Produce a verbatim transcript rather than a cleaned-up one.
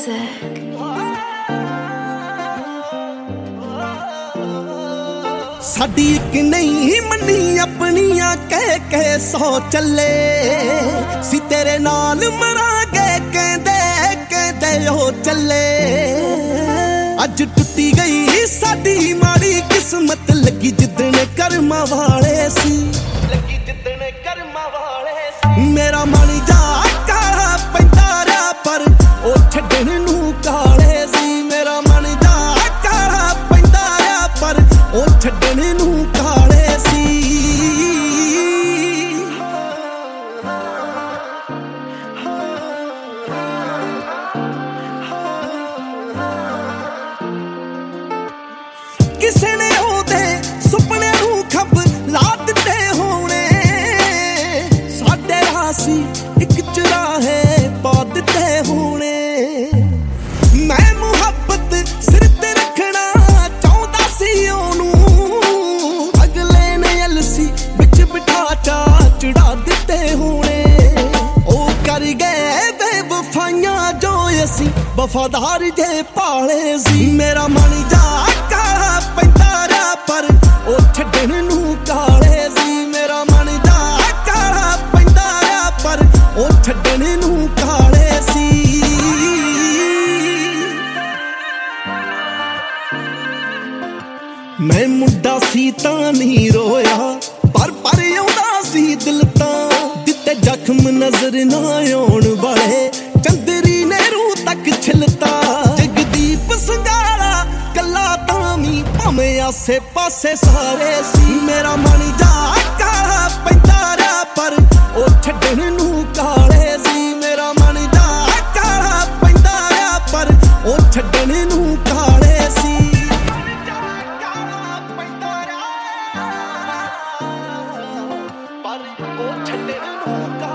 music. साडी एक नहीं money अपनियां कह के सौ चले सी तेरे नाल मरांगे कहंदे कहंदे ओ चले अज टुटी गई साडी माड़ी किस्मत लगी जिद्दण कर्मा वाले सी लगी जिद्दण कर्मा वाले सी मेरा मन जा काला पैंदा रहा पर ओ छड्डण नू काले सी मेरा मन जा काला पैंदा रहा पर ओ छड्डण नू काले सी किसे ने ओदे सुपने नू खंभ ला दिते होने साडे रासी एक चुराहे पा दिते होने मैं मुहब्बत सिर ते रखना चाहता सी ओनू अगले ने अलसी बिच बिठा चा चढ़ा दिते होने ओ कर गए बेवफाइयां जो असी वफादार जे पाले सी मेरा मन जा काला पैंदा रहा पर ओ छड्डण नू काले सी मेरा मन जा काला पैंदा रहा पर ओ छड्डण नू काले सी मैं मुंडा सी तां नहीं रोया पर पर आउंदा सी दिल तां दिते जख्म नजर ना आउण वाले चंदरी ने रूह तक छिलता जगदीप संगारा कला तामी भावें आसे पासे सारे सी मेरा मन जा काला पैंदा रहा पर ओ छड्डण नू काले सी मेरा मन जा काला पैंदा रहा पर ओ छड्डण नू काले सी पर ओ छड्डण नू